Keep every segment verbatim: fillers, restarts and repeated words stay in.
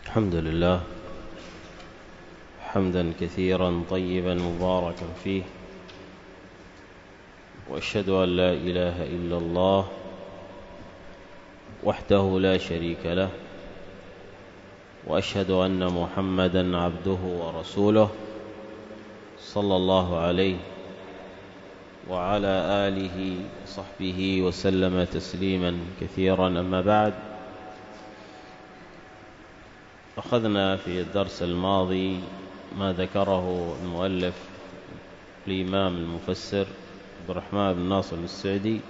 الحمد لله حمدا كثيرا طيبا مباركا فيه، وأشهد أن لا إله إلا الله وحده لا شريك له، وأشهد أن محمدا عبده ورسوله صلى الله عليه وعلى آله وصحبه وسلم تسليما كثيرا. أما بعد، أخذنا في الدرس الماضي ما ذكره المؤلف الإمام المفسر عبد الرحمن بن ناصر السعدي،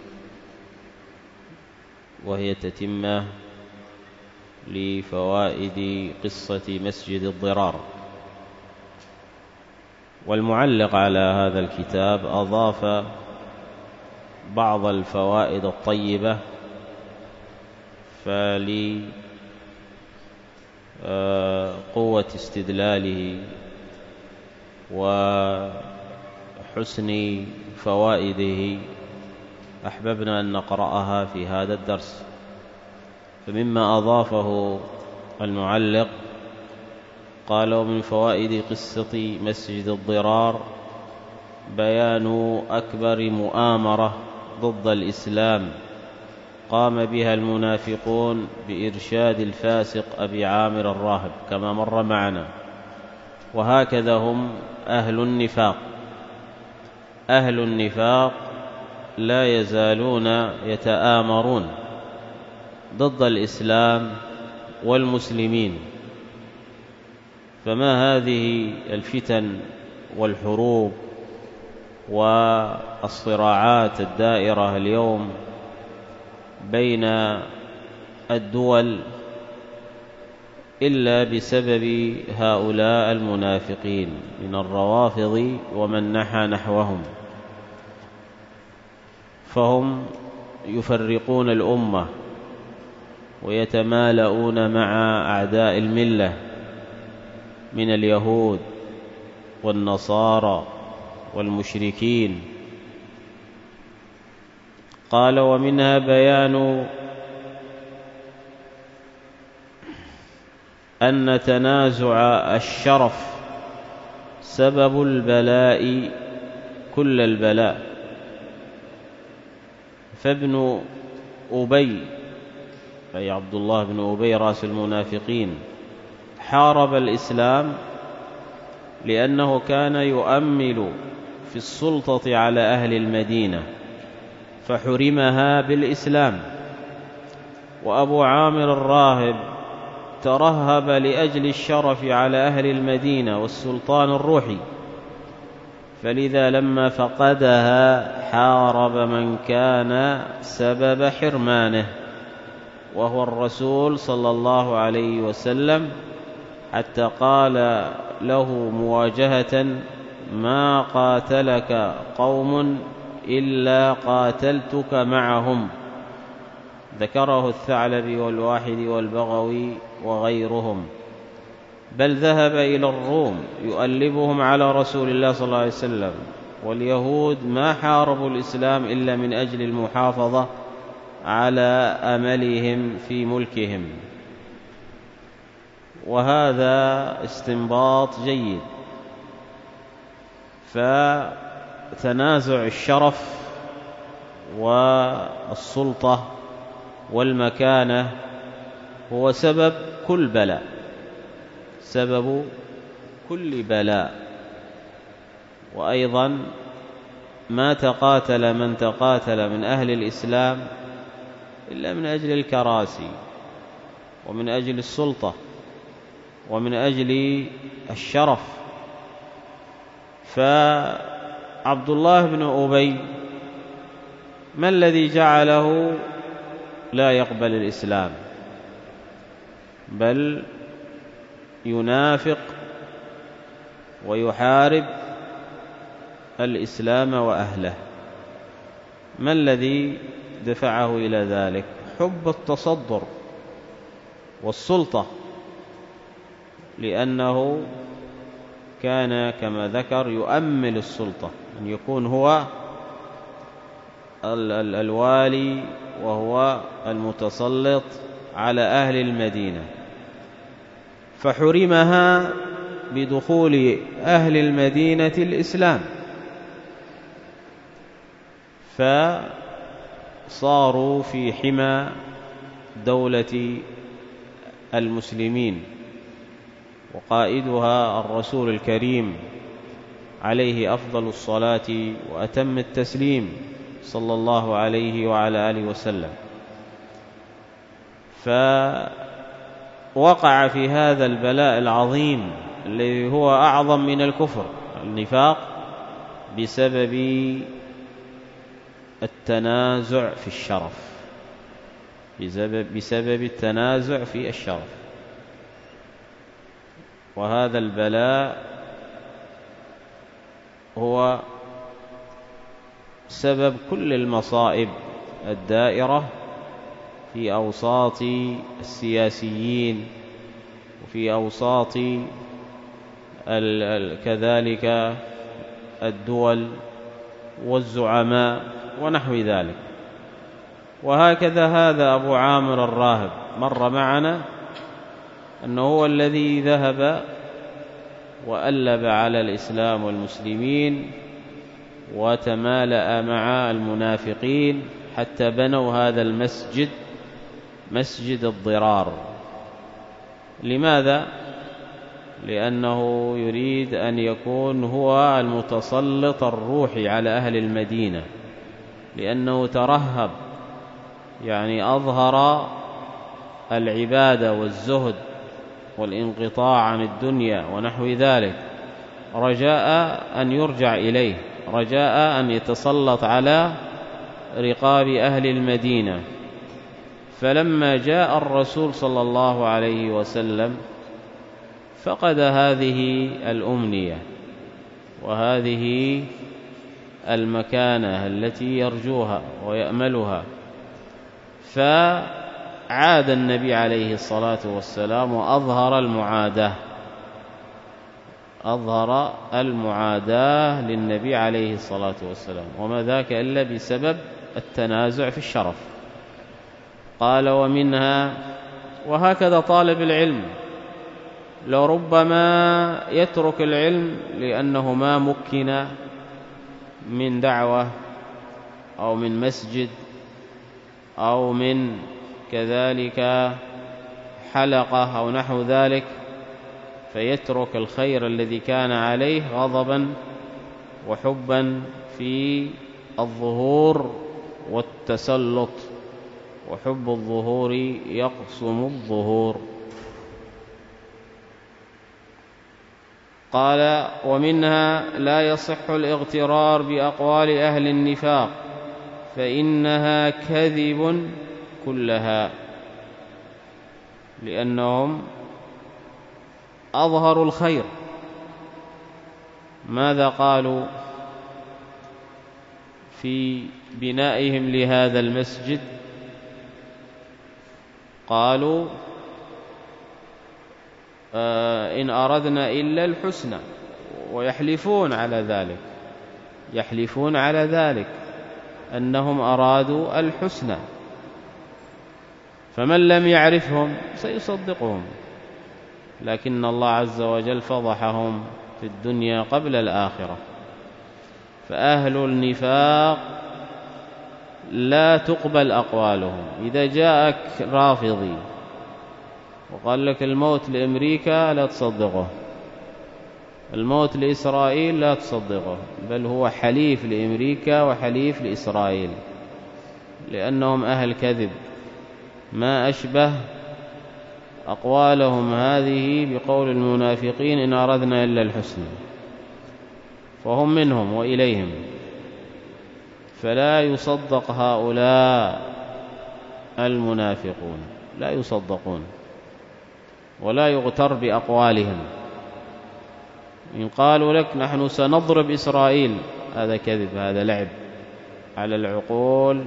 وهي تتمة لفوائد قصة مسجد الضرار. والمعلق على هذا الكتاب أضاف بعض الفوائد الطيبة، فلي قوة استدلاله وحسن فوائده أحببنا أن نقرأها في هذا الدرس. فمما أضافه المعلق قال: ومن فوائد قصة مسجد الضرار بيان أكبر مؤامرة ضد الإسلام قام بها المنافقون بإرشاد الفاسق أبي عامر الراهب كما مر معنا. وهكذا هم أهل النفاق، أهل النفاق لا يزالون يتآمرون ضد الإسلام والمسلمين. فما هذه الفتن والحروب والصراعات الدائرة اليوم بين الدول إلا بسبب هؤلاء المنافقين من الروافض ومن نحى نحوهم. فهم يفرقون الأمة ويتمالؤون مع أعداء الملة من اليهود والنصارى والمشركين. قال: ومنها بيان أن تنازع الشرف سبب البلاء كل البلاء. فابن أبي أي عبد الله بن أبي رأس المنافقين حارب الإسلام لأنه كان يؤمل في السلطة على أهل المدينة فحرمها بالإسلام. وأبو عامر الراهب ترهب لأجل الشرف على أهل المدينة والسلطان الروحي، فلذا لما فقدها حارب من كان سبب حرمانه وهو الرسول صلى الله عليه وسلم، حتى قال له مواجهة: ما قاتلك قوم إلا قاتلتك معهم. ذكره الثعلبي والواحد والبغوي وغيرهم. بل ذهب إلى الروم يؤلبهم على رسول الله صلى الله عليه وسلم. واليهود ما حاربوا الإسلام إلا من أجل المحافظة على أملهم في ملكهم. وهذا استنباط جيد. فتنازع الشرف والسلطة والمكانة هو سبب كل بلاء، سبب كل بلاء. وأيضا ما تقاتل من تقاتل من أهل الإسلام إلا من أجل الكراسي ومن أجل السلطة ومن أجل الشرف. فعبد الله بن أبي ما الذي جعله لا يقبل الإسلام، بل ينافق ويحارب الإسلام وأهله؟ ما الذي دفعه إلى ذلك؟ حب التصدر والسلطة، لأنه كان كما ذكر يؤمل السلطة، أن يكون هو الوالي وهو المتسلط على أهل المدينة. فحرمها بدخول أهل المدينة الإسلام، فصاروا في حمى دولة المسلمين، وقائدها الرسول الكريم عليه أفضل الصلاة وأتم التسليم صلى الله عليه وعلى آله وسلم. فوقع في هذا البلاء العظيم الذي هو أعظم من الكفر، النفاق، بسبب التنازع في الشرف، بسبب التنازع في الشرف. وهذا البلاء هو سبب كل المصائب الدائرة في أوساط السياسيين، وفي أوساط كذلك الدول والزعماء ونحو ذلك. وهكذا هذا أبو عامر الراهب مر معنا أنه هو الذي ذهب وألب على الإسلام والمسلمين وتمالأ مع المنافقين حتى بنوا هذا المسجد، مسجد الضرار. لماذا؟ لأنه يريد أن يكون هو المتسلط الروحي على أهل المدينة، لأنه ترهب، يعني أظهر العبادة والزهد والانقطاع عن الدنيا ونحو ذلك، رجاء أن يرجع إليه، رجاء أن يتسلط على رقاب أهل المدينة. فلما جاء الرسول صلى الله عليه وسلم فقد هذه الأمنية وهذه المكانة التي يرجوها ويأملها، فعاد النبي عليه الصلاة والسلام وأظهر المعاداة، أظهر المعاداة للنبي عليه الصلاة والسلام، وما ذاك إلا بسبب التنازع في الشرف. قال: ومنها، وهكذا طالب العلم لربما يترك العلم لأنه ما مكن من دعوة أو من مسجد أو من كذلك حلقة أو نحو ذلك، فيترك الخير الذي كان عليه غضبا وحبا في الظهور والتسلط، وحب الظهور يقسم الظهور. قال: ومنها لا يصح الاغترار بأقوال أهل النفاق فإنها كذب كلها، لأنهم أظهروا الخير. ماذا قالوا في بنائهم لهذا المسجد؟ قالوا: آه إن أردنا إلا الحسنى، ويحلفون على ذلك، يحلفون على ذلك أنهم أرادوا الحسنى، فمن لم يعرفهم سيصدقهم، لكن الله عز وجل فضحهم في الدنيا قبل الآخرة. فأهل النفاق لا تقبل أقوالهم. إذا جاءك رافضي وقال لك الموت لأمريكا لا تصدقه، الموت لإسرائيل لا تصدقه، بل هو حليف لأمريكا وحليف لإسرائيل، لأنهم أهل كذب. ما أشبه أقوالهم هذه بقول المنافقين إن أردنا إلا الحسنى، فهم منهم وإليهم. فلا يصدق هؤلاء المنافقون، لا يصدقون ولا يغتر بأقوالهم. إن قالوا لك نحن سنضرب إسرائيل، هذا كذب، هذا لعب على العقول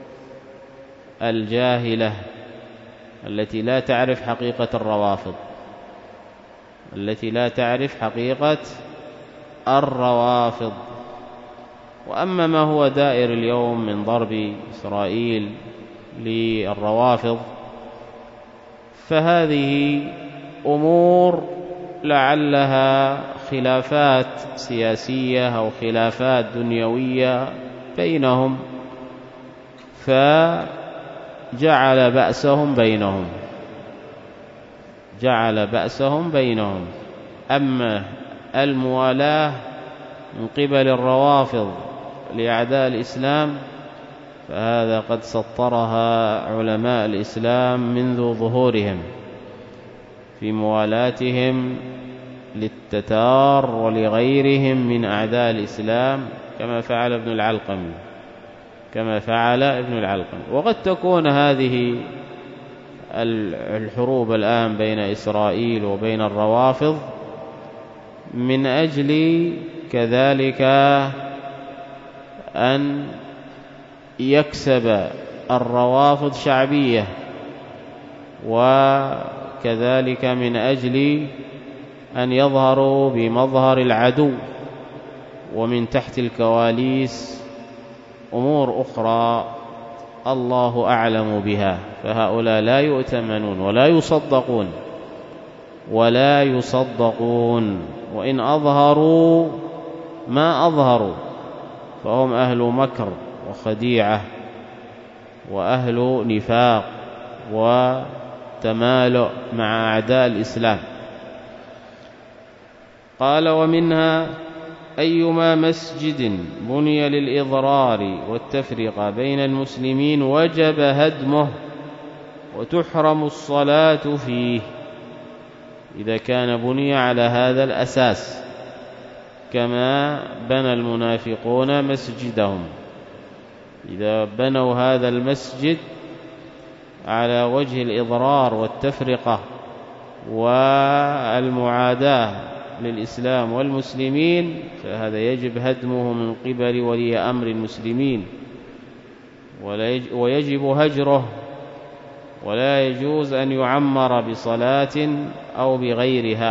الجاهلة التي لا تعرف حقيقة الروافض، التي لا تعرف حقيقة الروافض. وأما ما هو دائر اليوم من ضرب إسرائيل للروافض، فهذه أمور لعلها خلافات سياسية أو خلافات دنيوية بينهم، فجعل بأسهم بينهم جعل بأسهم بينهم أما الموالاة من قبل الروافض لأعداء الإسلام فهذا قد سطرها علماء الإسلام منذ ظهورهم في موالاتهم للتتار ولغيرهم من أعداء الإسلام كما فعل ابن العلقمي كما فعل ابن العلقمي وقد تكون هذه الحروب الآن بين إسرائيل وبين الروافض من أجل كذلك أن يكسب الروافض شعبية، وكذلك من أجل أن يظهروا بمظهر العدو، ومن تحت الكواليس أمور أخرى الله أعلم بها، فهؤلاء لا يؤتمنون ولا يصدقون ولا يصدقون وإن أظهروا ما أظهروا فهم أهل مكر وخديعة وأهل نفاق وتمالؤ مع أعداء الإسلام. قال: ومنها أيما مسجد بني للإضرار والتفرقة بين المسلمين وجب هدمه وتحرم الصلاة فيه، إذا كان بني على هذا الأساس كما بنى المنافقون مسجدهم. إذا بنوا هذا المسجد على وجه الإضرار والتفرقة والمعاداة للإسلام والمسلمين فهذا يجب هدمه من قبل ولي أمر المسلمين، ويجب هجره، ولا يجوز أن يعمر بصلاة أو بغيرها.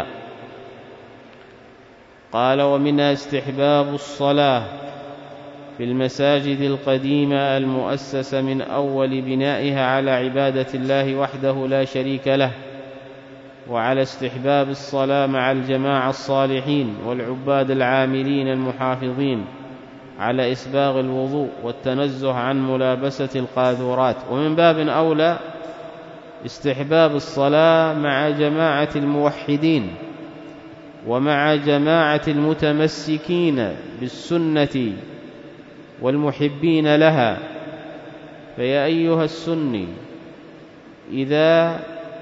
قال: ومنها استحباب الصلاة في المساجد القديمة المؤسسة من أول بنائها على عبادة الله وحده لا شريك له، وعلى استحباب الصلاة مع الجماعة الصالحين والعباد العاملين المحافظين على إسباغ الوضوء والتنزه عن ملابسة القاذورات. ومن باب أولى استحباب الصلاة مع جماعة الموحدين ومع جماعة المتمسكين بالسنة والمحبين لها. فيا أيها السني، إذا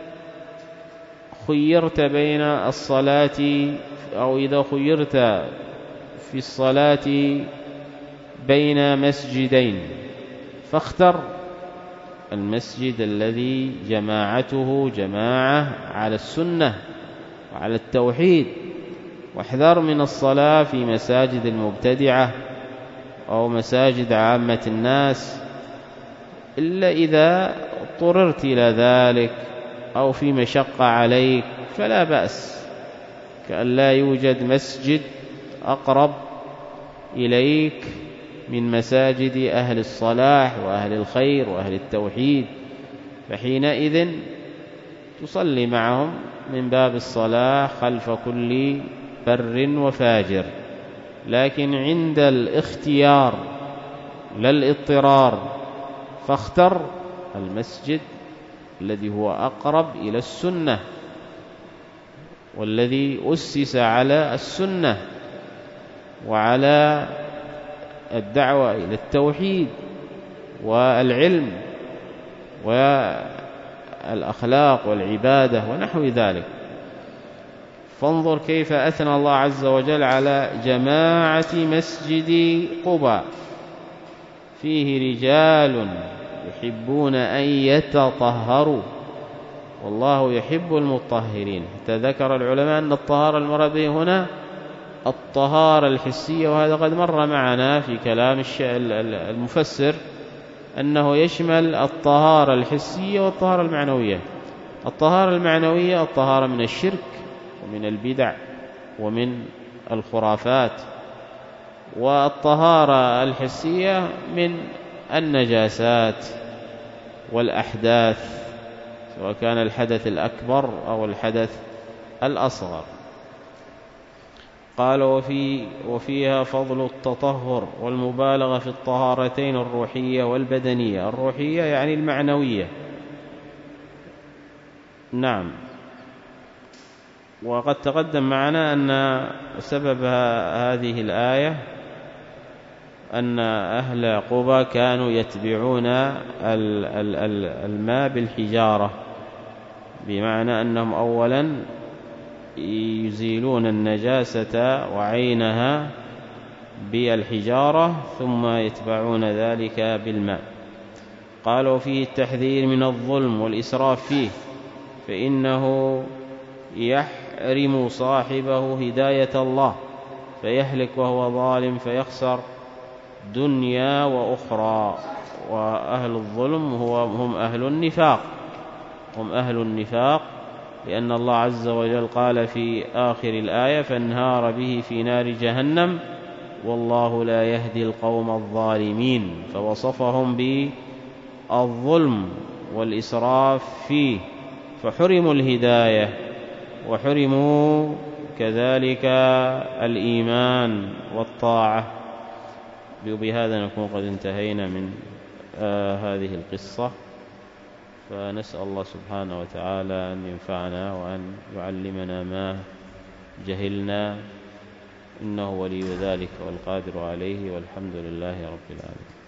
خيرت بين الصلاة أو إذا خيرت في الصلاة بين مسجدين فاختر المسجد الذي جماعته جماعة على السنة وعلى التوحيد، واحذر من الصلاة في مساجد المبتدعة أو مساجد عامة الناس إلا إذا اضطررت إلى ذلك أو في مشقة عليك فلا بأس، كأن لا يوجد مسجد أقرب إليك من مساجد أهل الصلاح وأهل الخير وأهل التوحيد، فحينئذ تصلي معهم من باب الصلاة خلف كل بر وفاجر. لكن عند الاختيار لا الاضطرار فاختر المسجد الذي هو أقرب إلى السنة والذي أسس على السنة وعلى الدعوة إلى التوحيد والعلم والأخلاق والعبادة ونحو ذلك. فانظر كيف أثنى الله عز وجل على جماعة مسجد قباء: فيه رجال يحبون أن يتطهروا والله يحب المطهرين. حتى ذكر العلماء أن الطهارة المراد به هنا الطهارة الحسية، وهذا قد مر معنا في كلام المفسر أنه يشمل الطهارة الحسية والطهارة المعنوية. الطهارة المعنوية الطهارة من الشرك ومن البدع ومن الخرافات، والطهارة الحسية من النجاسات والأحداث، سواء كان الحدث الأكبر أو الحدث الأصغر. قال وفي وفيها فضل التطهر والمبالغة في الطهارتين الروحية والبدنية. الروحية يعني المعنوية. نعم. وقد تقدم معنا أن سبب هذه الآية أن أهل قبى كانوا يتبعون الماء بالحجارة، بمعنى أنهم أولا يزيلون النجاسة وعينها بالحجارة ثم يتبعون ذلك بالماء. قالوا فيه التحذير من الظلم والإسراف فيه، فإنه يحرم صاحبه هداية الله فيهلك وهو ظالم فيخسر دنيا وأخرى. وأهل الظلم هو هم أهل النفاق، هم أهل النفاق، لأن الله عز وجل قال في آخر الآية فانهار به في نار جهنم والله لا يهدي القوم الظالمين، فوصفهم بالظلم والإسراف فيه فحرموا الهداية وحرموا كذلك الإيمان والطاعة. وبهذا نكون قد انتهينا من آه هذه القصة، فنسأل الله سبحانه وتعالى أن ينفعنا وأن يعلمنا ما جهلنا، إنه ولي ذلك والقادر عليه، والحمد لله رب العالمين.